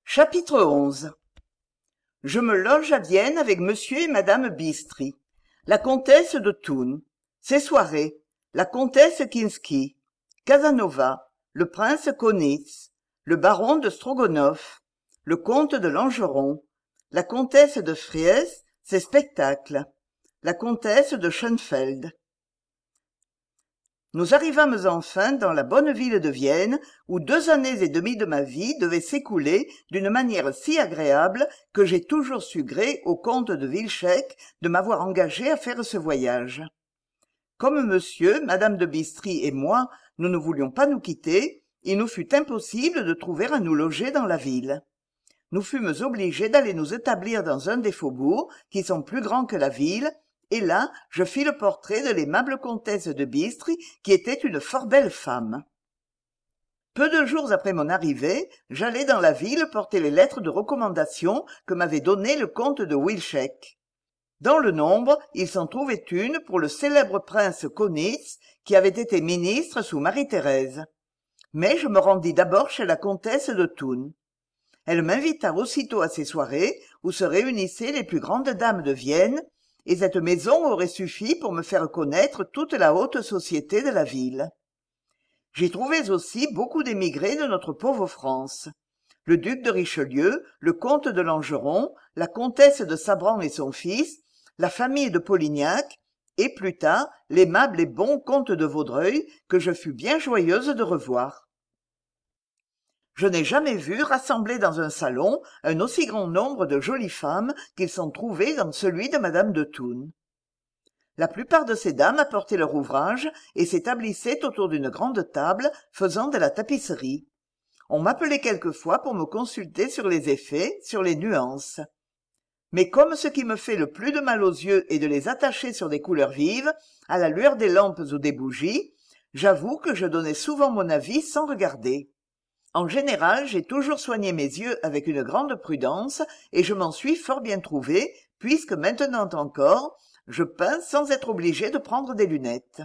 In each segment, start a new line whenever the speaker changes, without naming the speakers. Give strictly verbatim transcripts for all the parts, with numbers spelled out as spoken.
Chapitre onze. Je me loge à Vienne avec monsieur et madame Bistri. La comtesse de Thun. Ces soirées. La comtesse Kinsky. Casanova. Le prince Konitz. Le baron de Strogonoff. Le comte de Langeron. La comtesse de Fries. Ses spectacles. La comtesse de Schönfeld. Nous arrivâmes enfin dans la bonne ville de Vienne, où deux années et demie de ma vie devaient s'écouler d'une manière si agréable que j'ai toujours su gré au comte de Wilczek de m'avoir engagé à faire ce voyage. Comme monsieur, madame de Bistri et moi, nous ne voulions pas nous quitter, il nous fut impossible de trouver à nous loger dans la ville. Nous fûmes obligés d'aller nous établir dans un des faubourgs, qui sont plus grands que la ville, et là, je fis le portrait de l'aimable comtesse de Bistri, qui était une fort belle femme. Peu de jours après mon arrivée, j'allai dans la ville porter les lettres de recommandation que m'avait données le comte de Wilczek. Dans le nombre, il s'en trouvait une pour le célèbre prince Konitz, qui avait été ministre sous Marie-Thérèse. Mais je me rendis d'abord chez la comtesse de Thun. Elle m'invita aussitôt à ses soirées, où se réunissaient les plus grandes dames de Vienne, et cette maison aurait suffi pour me faire connaître toute la haute société de la ville. J'y trouvais aussi beaucoup d'émigrés de notre pauvre France. Le duc de Richelieu, le comte de Langeron, la comtesse de Sabran et son fils, la famille de Polignac, et plus tard, l'aimable et bon comte de Vaudreuil, que je fus bien joyeuse de revoir. Je n'ai jamais vu rassembler dans un salon un aussi grand nombre de jolies femmes qu'il s'en trouvait dans celui de madame de Thun. La plupart de ces dames apportaient leur ouvrage et s'établissaient autour d'une grande table faisant de la tapisserie. On m'appelait quelquefois pour me consulter sur les effets, sur les nuances. Mais comme ce qui me fait le plus de mal aux yeux est de les attacher sur des couleurs vives, à la lueur des lampes ou des bougies, j'avoue que je donnais souvent mon avis sans regarder. En général, j'ai toujours soigné mes yeux avec une grande prudence, et je m'en suis fort bien trouvé, puisque maintenant encore, je peins sans être obligé de prendre des lunettes.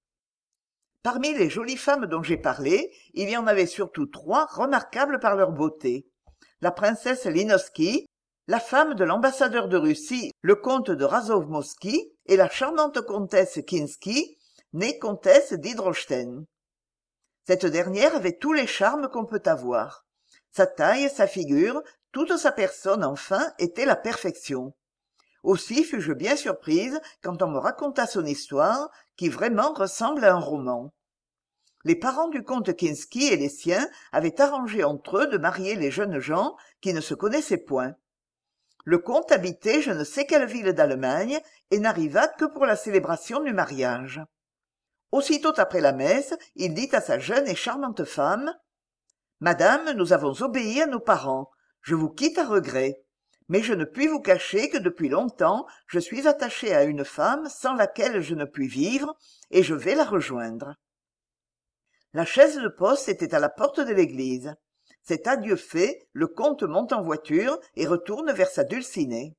Parmi les jolies femmes dont j'ai parlé, il y en avait surtout trois remarquables par leur beauté. La princesse Linovski, la femme de l'ambassadeur de Russie, le comte de Razovmovski, et la charmante comtesse Kinsky, née comtesse d'Hydrochten. Cette dernière avait tous les charmes qu'on peut avoir. Sa taille, sa figure, toute sa personne enfin était la perfection. Aussi fus-je bien surprise quand on me raconta son histoire, qui vraiment ressemble à un roman. Les parents du comte Kinsky et les siens avaient arrangé entre eux de marier les jeunes gens qui ne se connaissaient point. Le comte habitait je ne sais quelle ville d'Allemagne et n'arriva que pour la célébration du mariage. Aussitôt après la messe, il dit à sa jeune et charmante femme « Madame, nous avons obéi à nos parents. Je vous quitte à regret. Mais je ne puis vous cacher que depuis longtemps, je suis attaché à une femme sans laquelle je ne puis vivre, et je vais la rejoindre. » La chaise de poste était à la porte de l'église. Cet adieu fait, le comte monte en voiture et retourne vers sa dulcinée.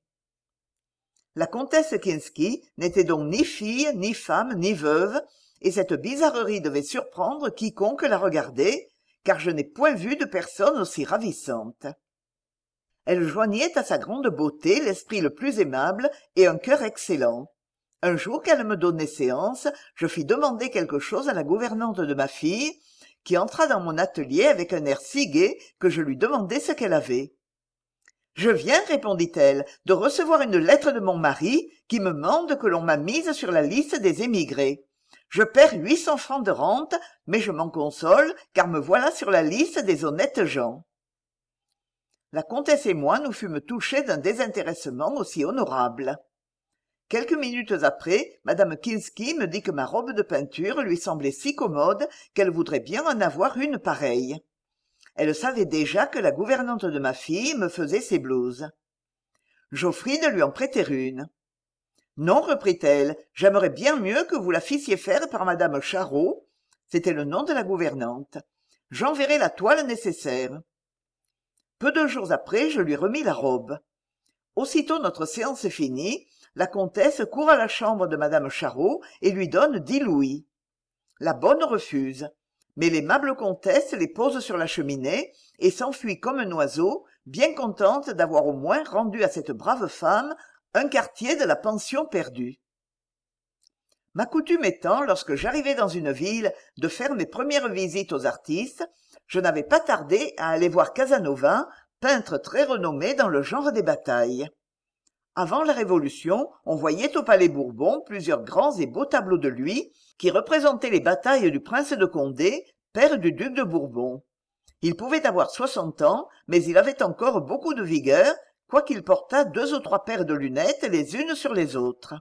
La comtesse Kinsky n'était donc ni fille, ni femme, ni veuve, et cette bizarrerie devait surprendre quiconque la regardait, car je n'ai point vu de personne aussi ravissante. Elle joignait à sa grande beauté l'esprit le plus aimable et un cœur excellent. Un jour qu'elle me donnait séance, je fis demander quelque chose à la gouvernante de ma fille, qui entra dans mon atelier avec un air si gai que je lui demandai ce qu'elle avait. « Je viens, répondit-elle, de recevoir une lettre de mon mari qui me mande que l'on m'a mise sur la liste des émigrés. Je perds huit cents francs de rente, mais je m'en console, car me voilà sur la liste des honnêtes gens. » La comtesse et moi nous fûmes touchés d'un désintéressement aussi honorable. Quelques minutes après, madame Kinsky me dit que ma robe de peinture lui semblait si commode qu'elle voudrait bien en avoir une pareille. Elle savait déjà que la gouvernante de ma fille me faisait ses blouses. J'offris de lui en prêter une. « Non, reprit-elle, j'aimerais bien mieux que vous la fissiez faire par madame Charot, c'était le nom de la gouvernante. J'enverrai la toile nécessaire. » Peu de jours après, je lui remis la robe. Aussitôt notre séance finie, la comtesse court à la chambre de madame Charot et lui donne dix louis. La bonne refuse, mais l'aimable comtesse les pose sur la cheminée et s'enfuit comme un oiseau, bien contente d'avoir au moins rendu à cette brave femme un quartier de la pension perdue. Ma coutume étant, lorsque j'arrivais dans une ville, de faire mes premières visites aux artistes, je n'avais pas tardé à aller voir Casanova, peintre très renommé dans le genre des batailles. Avant la Révolution, on voyait au Palais Bourbon plusieurs grands et beaux tableaux de lui qui représentaient les batailles du prince de Condé, père du duc de Bourbon. Il pouvait avoir soixante ans, mais il avait encore beaucoup de vigueur, quoiqu'il portât deux ou trois paires de lunettes les unes sur les autres.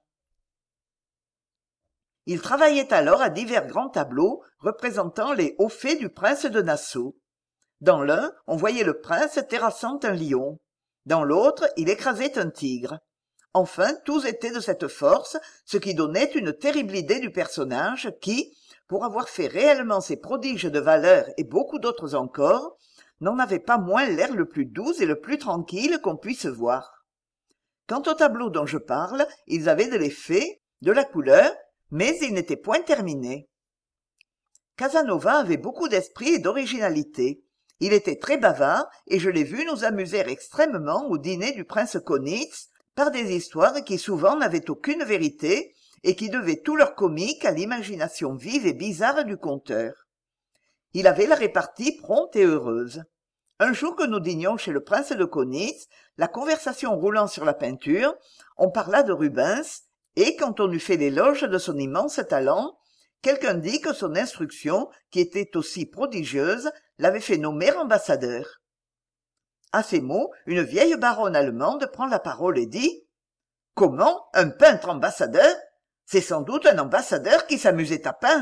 Il travaillait alors à divers grands tableaux représentant les hauts faits du prince de Nassau. Dans l'un, on voyait le prince terrassant un lion. Dans l'autre, il écrasait un tigre. Enfin, tous étaient de cette force, ce qui donnait une terrible idée du personnage qui, pour avoir fait réellement ces prodiges de valeur et beaucoup d'autres encore, n'en avait pas moins l'air le plus doux et le plus tranquille qu'on puisse voir. Quant aux tableaux dont je parle, ils avaient de l'effet, de la couleur, mais ils n'étaient point terminés. Casanova avait beaucoup d'esprit et d'originalité. Il était très bavard, et je l'ai vu nous amuser extrêmement au dîner du prince Kaunitz, par des histoires qui souvent n'avaient aucune vérité, et qui devaient tout leur comique à l'imagination vive et bizarre du conteur. Il avait la répartie prompte et heureuse. Un jour que nous dînions chez le prince de Kaunitz, la conversation roulant sur la peinture, on parla de Rubens, et quand on eut fait l'éloge de son immense talent, quelqu'un dit que son instruction, qui était aussi prodigieuse, l'avait fait nommer ambassadeur. À ces mots, une vieille baronne allemande prend la parole et dit « Comment, un peintre ambassadeur? C'est sans doute un ambassadeur qui s'amusait à peindre. »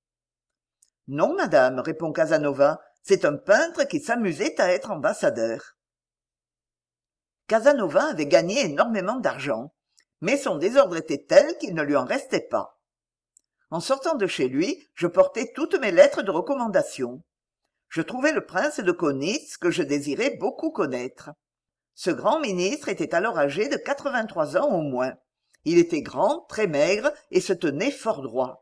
« Non, madame, répond Casanova, c'est un peintre qui s'amusait à être ambassadeur. » Casanova avait gagné énormément d'argent, mais son désordre était tel qu'il ne lui en restait pas. En sortant de chez lui, je portais toutes mes lettres de recommandation. Je trouvai le prince de Kaunitz que je désirais beaucoup connaître. Ce grand ministre était alors âgé de quatre-vingt-trois ans au moins. Il était grand, très maigre et se tenait fort droit.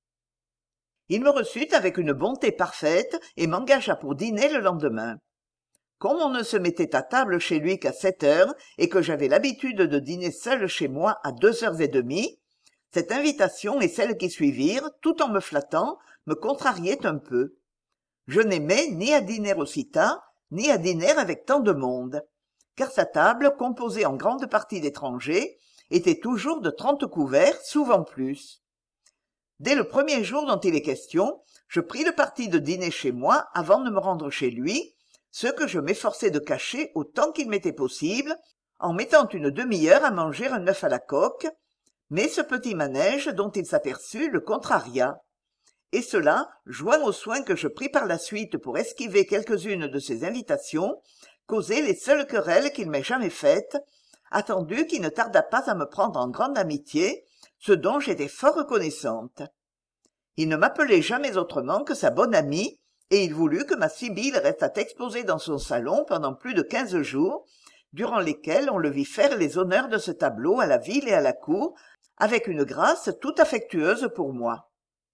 Il me reçut avec une bonté parfaite et m'engagea pour dîner le lendemain. Comme on ne se mettait à table chez lui qu'à sept heures et que j'avais l'habitude de dîner seul chez moi à deux heures et demie, cette invitation et celles qui suivirent, tout en me flattant, me contrariaient un peu. Je n'aimais ni à dîner aussi tard, ni à dîner avec tant de monde, car sa table, composée en grande partie d'étrangers, était toujours de trente couverts, souvent plus. Dès le premier jour dont il est question, je pris le parti de dîner chez moi avant de me rendre chez lui, ce que je m'efforçai de cacher autant qu'il m'était possible, en mettant une demi-heure à manger un œuf à la coque, mais ce petit manège dont il s'aperçut le contraria. Et cela, joint aux soins que je pris par la suite pour esquiver quelques-unes de ses invitations, causait les seules querelles qu'il m'ait jamais faites, attendu qu'il ne tarda pas à me prendre en grande amitié, ce dont j'étais fort reconnaissante. Il ne m'appelait jamais autrement que sa bonne amie, et il voulut que ma Sibylle restât exposée dans son salon pendant plus de quinze jours, durant lesquels on le vit faire les honneurs de ce tableau à la ville et à la cour, avec une grâce tout affectueuse pour moi.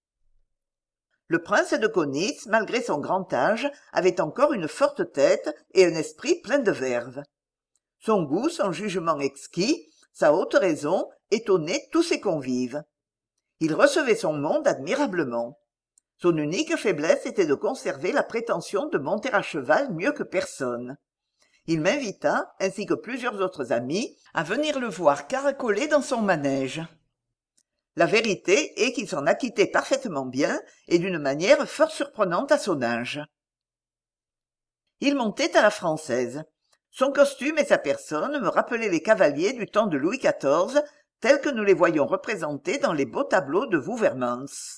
Le prince de Kaunitz, malgré son grand âge, avait encore une forte tête et un esprit plein de verve. Son goût, son jugement exquis, sa haute raison étonnaient tous ses convives. Il recevait son monde admirablement. Son unique faiblesse était de conserver la prétention de monter à cheval mieux que personne. Il m'invita, ainsi que plusieurs autres amis, à venir le voir caracoler dans son manège. La vérité est qu'il s'en acquittait parfaitement bien et d'une manière fort surprenante à son âge. Il montait à la française. Son costume et sa personne me rappelaient les cavaliers du temps de Louis quatorze, tels que nous les voyons représentés dans les beaux tableaux de Wouvermans.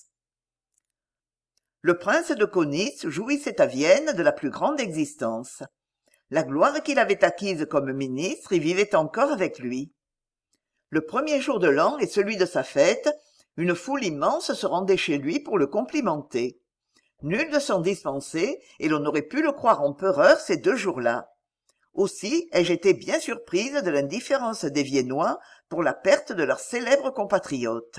Le prince de Kaunitz jouissait à Vienne de la plus grande existence. La gloire qu'il avait acquise comme ministre y vivait encore avec lui. Le premier jour de l'an et celui de sa fête, une foule immense se rendait chez lui pour le complimenter. Nul ne s'en dispensait, et l'on aurait pu le croire empereur ces deux jours-là. Aussi ai-je été bien surprise de l'indifférence des Viennois pour la perte de leur célèbre compatriote.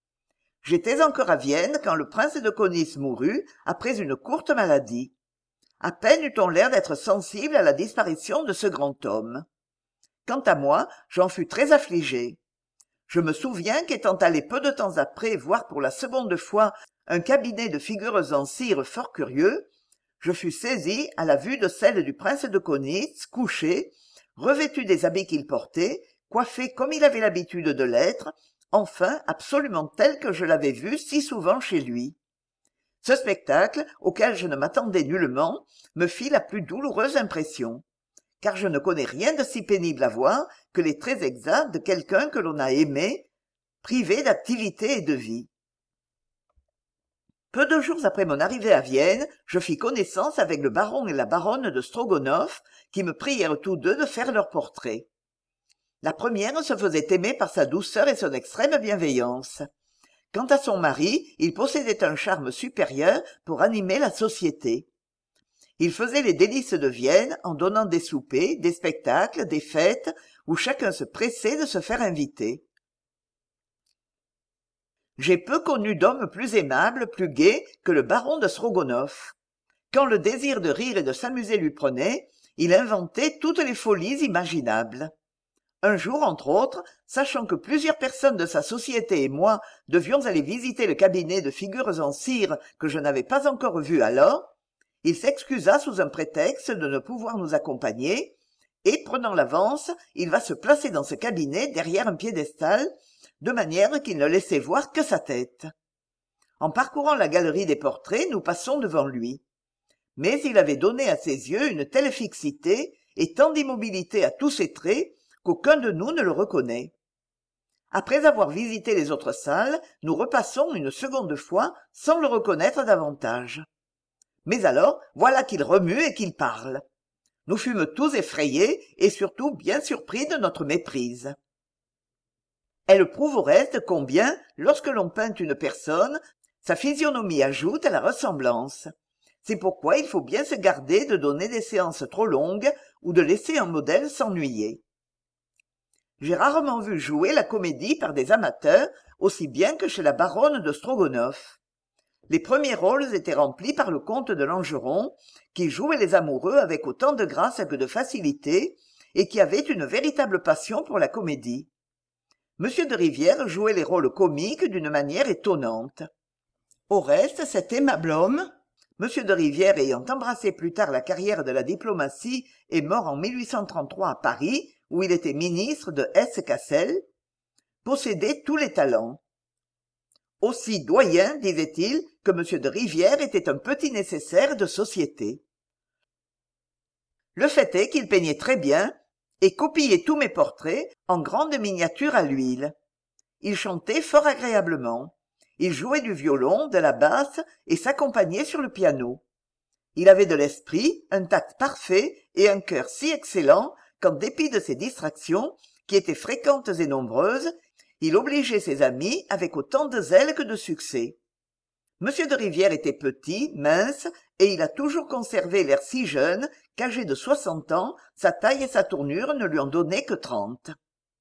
J'étais encore à Vienne quand le prince de Kaunitz mourut après une courte maladie. À peine eut-on l'air d'être sensible à la disparition de ce grand homme. Quant à moi, j'en fus très affligé. Je me souviens qu'étant allé peu de temps après voir pour la seconde fois un cabinet de figures en cire fort curieux, je fus saisi à la vue de celle du prince de Konitz, couché, revêtu des habits qu'il portait, coiffé comme il avait l'habitude de l'être, enfin absolument tel que je l'avais vu si souvent chez lui. Ce spectacle, auquel je ne m'attendais nullement, me fit la plus douloureuse impression, car je ne connais rien de si pénible à voir que les traits exacts de quelqu'un que l'on a aimé, privé d'activité et de vie. Peu de jours après mon arrivée à Vienne, je fis connaissance avec le baron et la baronne de Strogonoff, qui me prièrent tous deux de faire leur portrait. La première se faisait aimer par sa douceur et son extrême bienveillance. Quant à son mari, il possédait un charme supérieur pour animer la société. Il faisait les délices de Vienne en donnant des soupers, des spectacles, des fêtes, où chacun se pressait de se faire inviter. J'ai peu connu d'homme plus aimable, plus gai que le baron de Strogonoff. Quand le désir de rire et de s'amuser lui prenait, il inventait toutes les folies imaginables. Un jour, entre autres, sachant que plusieurs personnes de sa société et moi devions aller visiter le cabinet de figures en cire que je n'avais pas encore vu alors, il s'excusa sous un prétexte de ne pouvoir nous accompagner, et, prenant l'avance, il va se placer dans ce cabinet derrière un piédestal, de manière qu'il ne laissait voir que sa tête. En parcourant la galerie des portraits, nous passons devant lui. Mais il avait donné à ses yeux une telle fixité et tant d'immobilité à tous ses traits qu'aucun de nous ne le reconnaît. Après avoir visité les autres salles, nous repassons une seconde fois sans le reconnaître davantage. Mais alors, voilà qu'il remue et qu'il parle. Nous fûmes tous effrayés et surtout bien surpris de notre méprise. Elle prouve au reste combien, lorsque l'on peint une personne, sa physionomie ajoute à la ressemblance. C'est pourquoi il faut bien se garder de donner des séances trop longues ou de laisser un modèle s'ennuyer. J'ai rarement vu jouer la comédie par des amateurs, aussi bien que chez la baronne de Strogonoff. Les premiers rôles étaient remplis par le comte de Langeron, qui jouait les amoureux avec autant de grâce que de facilité, et qui avait une véritable passion pour la comédie. Monsieur de Rivière jouait les rôles comiques d'une manière étonnante. Au reste, cet aimable homme, Monsieur de Rivière ayant embrassé plus tard la carrière de la diplomatie et mort en mille huit cent trente-trois à Paris, où il était ministre de Hesse-Cassel, possédait tous les talents. Aussi doyen, disait-il, que Monsieur de Rivière était un petit nécessaire de société. Le fait est qu'il peignait très bien et copiait tous mes portraits en grandes miniatures à l'huile. Il chantait fort agréablement. Il jouait du violon, de la basse et s'accompagnait sur le piano. Il avait de l'esprit, un tact parfait et un cœur si excellent qu'en dépit de ses distractions, qui étaient fréquentes et nombreuses, il obligeait ses amis avec autant de zèle que de succès. Monsieur de Rivière était petit, mince, et il a toujours conservé l'air si jeune qu'âgé de soixante ans, sa taille et sa tournure ne lui en donnaient que trente.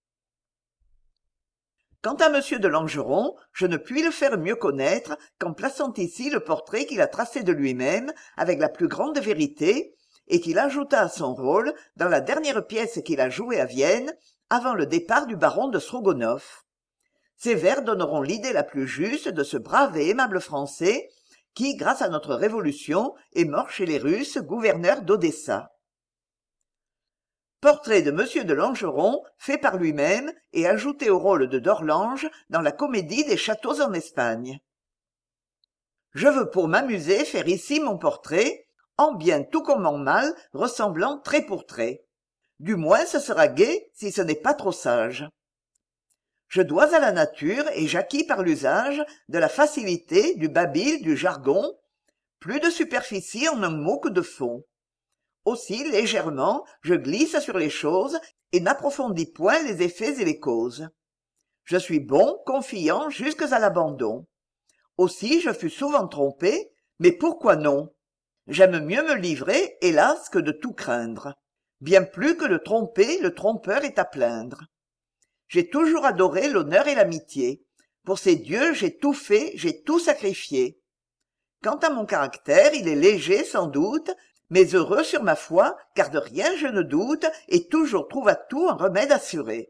Quant à Monsieur de Langeron, je ne puis le faire mieux connaître qu'en plaçant ici le portrait qu'il a tracé de lui-même avec la plus grande vérité et qu'il ajouta à son rôle dans la dernière pièce qu'il a jouée à Vienne avant le départ du baron de Strogonoff. Ces vers donneront l'idée la plus juste de ce brave et aimable Français qui, grâce à notre Révolution, est mort chez les Russes, gouverneur d'Odessa. Portrait de Monsieur de Langeron, fait par lui-même et ajouté au rôle de d'Orlange dans la comédie des châteaux en Espagne. Je veux pour m'amuser faire ici mon portrait, en bien tout comme en mal, ressemblant trait pour trait. Du moins ce sera gai si ce n'est pas trop sage. Je dois à la nature, et j'acquis par l'usage, de la facilité, du babil, du jargon, plus de superficie en un mot que de fond. Aussi, légèrement, je glisse sur les choses et n'approfondis point les effets et les causes. Je suis bon, confiant jusque à l'abandon. Aussi, je fus souvent trompé, mais pourquoi non? J'aime mieux me livrer, hélas, que de tout craindre. Bien plus que de tromper, le trompeur est à plaindre. J'ai toujours adoré l'honneur et l'amitié. Pour ces dieux, j'ai tout fait, j'ai tout sacrifié. Quant à mon caractère, il est léger sans doute, mais heureux sur ma foi, car de rien je ne doute, et toujours trouve à tout un remède assuré.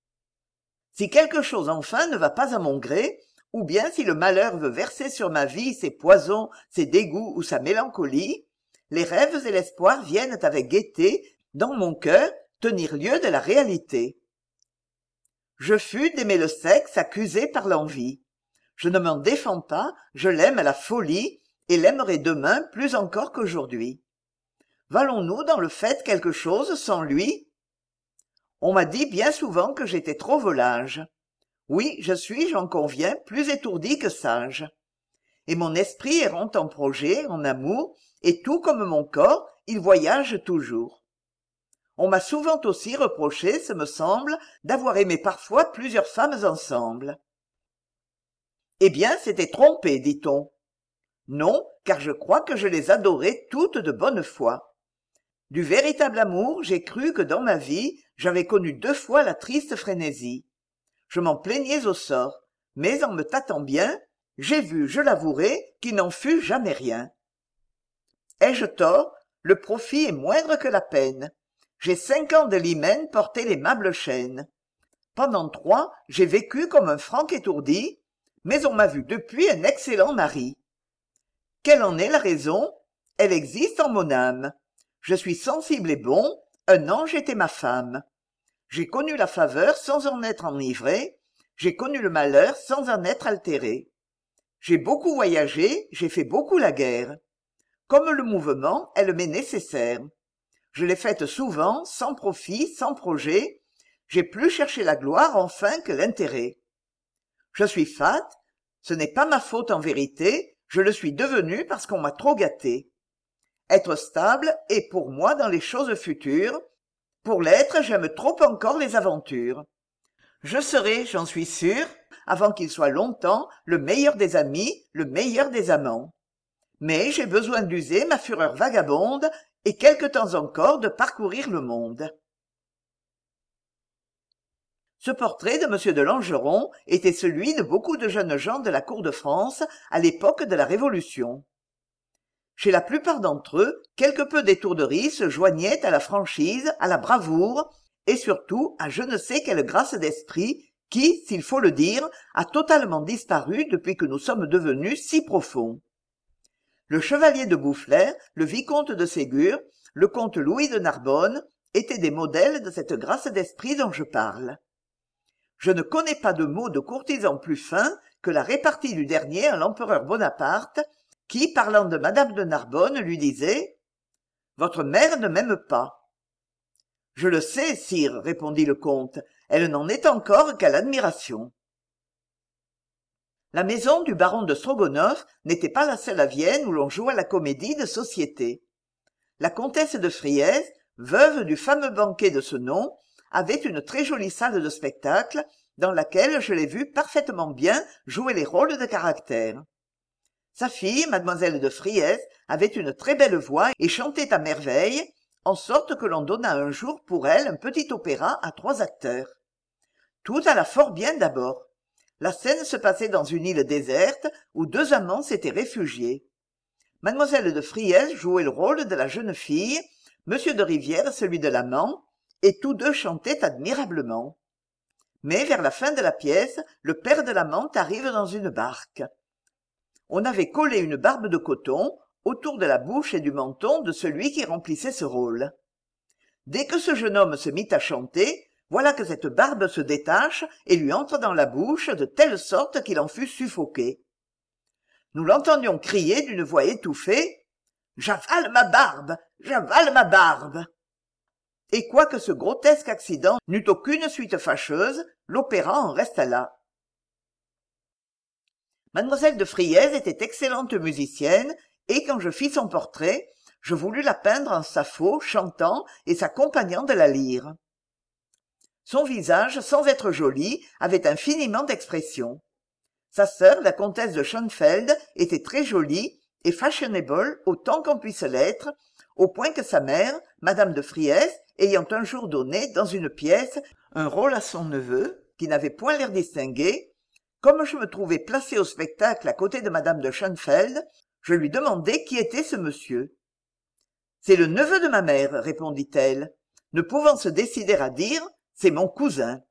Si quelque chose enfin ne va pas à mon gré, ou bien si le malheur veut verser sur ma vie ses poisons, ses dégoûts ou sa mélancolie, les rêves et l'espoir viennent avec gaieté, dans mon cœur, tenir lieu de la réalité. Je fus d'aimer le sexe accusé par l'envie. Je ne m'en défends pas, je l'aime à la folie, et l'aimerai demain plus encore qu'aujourd'hui. Valons-nous dans le fait quelque chose sans lui? On m'a dit bien souvent que j'étais trop volage. Oui, je suis, j'en conviens, plus étourdi que sage. Et mon esprit errant en projet, en amour, et tout comme mon corps, il voyage toujours. On m'a souvent aussi reproché, ce me semble, d'avoir aimé parfois plusieurs femmes ensemble. Eh bien, c'était trompé, dit-on. Non, car je crois que je les adorais toutes de bonne foi. Du véritable amour, j'ai cru que dans ma vie, j'avais connu deux fois la triste frénésie. Je m'en plaignais au sort, mais en me tâtant bien, j'ai vu, je l'avouerai, qu'il n'en fut jamais rien. Ai-je tort? Le profit est moindre que la peine. J'ai cinq ans de l'hymen porté l'aimable chaîne. Pendant trois, j'ai vécu comme un franc étourdi, mais on m'a vu depuis un excellent mari. Quelle en est la raison? Elle existe en mon âme. Je suis sensible et bon, un ange était ma femme. J'ai connu la faveur sans en être enivré, j'ai connu le malheur sans en être altéré. J'ai beaucoup voyagé, j'ai fait beaucoup la guerre. Comme le mouvement, elle m'est nécessaire. Je l'ai faite souvent, sans profit, sans projet. J'ai plus cherché la gloire enfin que l'intérêt. Je suis fat, ce n'est pas ma faute en vérité, je le suis devenu parce qu'on m'a trop gâté. Être stable est pour moi dans les choses futures. Pour l'être, j'aime trop encore les aventures. Je serai, j'en suis sûr, avant qu'il soit longtemps, le meilleur des amis, le meilleur des amants. Mais j'ai besoin d'user ma fureur vagabonde et quelque temps encore de parcourir le monde. Ce portrait de M. de Langeron était celui de beaucoup de jeunes gens de la cour de France à l'époque de la Révolution. Chez la plupart d'entre eux, quelque peu d'étourderie se joignait à la franchise, à la bravoure, et surtout à je ne sais quelle grâce d'esprit qui, s'il faut le dire, a totalement disparu depuis que nous sommes devenus si profonds. Le chevalier de Boufflers, le vicomte de Ségur, le comte Louis de Narbonne étaient des modèles de cette grâce d'esprit dont je parle. Je ne connais pas de mot de courtisan plus fin que la répartie du dernier à l'empereur Bonaparte, qui, parlant de madame de Narbonne, lui disait « Votre mère ne m'aime pas ». « Je le sais, sire, répondit le comte, elle n'en est encore qu'à l'admiration. » La maison du baron de Strogonoff n'était pas la seule à Vienne où l'on jouait la comédie de société. La comtesse de Friesse, veuve du fameux banquet de ce nom, avait une très jolie salle de spectacle dans laquelle je l'ai vue parfaitement bien jouer les rôles de caractère. Sa fille, mademoiselle de Friesse, avait une très belle voix et chantait à merveille, en sorte que l'on donna un jour pour elle un petit opéra à trois acteurs. Tout alla fort bien d'abord. La scène se passait dans une île déserte où deux amants s'étaient réfugiés. Mademoiselle de Friesse jouait le rôle de la jeune fille, Monsieur de Rivière celui de l'amant, et tous deux chantaient admirablement. Mais vers la fin de la pièce, le père de l'amante arrive dans une barque. On avait collé une barbe de coton autour de la bouche et du menton de celui qui remplissait ce rôle. Dès que ce jeune homme se mit à chanter, voilà que cette barbe se détache et lui entre dans la bouche de telle sorte qu'il en fut suffoqué. Nous l'entendions crier d'une voix étouffée « J'avale ma barbe! J'avale ma barbe !» Et quoique ce grotesque accident n'eût aucune suite fâcheuse, l'opéra en resta là. Mademoiselle de Friesse était excellente musicienne, et quand je fis son portrait, je voulus la peindre en Sappho chantant et s'accompagnant de la lyre. Son visage, sans être joli, avait infiniment d'expression. Sa sœur, la comtesse de Schoenfeld, était très jolie et fashionable autant qu'on puisse l'être, au point que sa mère, madame de Friesse, ayant un jour donné, dans une pièce, un rôle à son neveu, qui n'avait point l'air distingué, comme je me trouvais placé au spectacle à côté de madame de Schoenfeld, je lui demandai qui était ce monsieur. c'est le neveu de ma mère, répondit-elle. Ne pouvant se décider à dire, c'est mon cousin.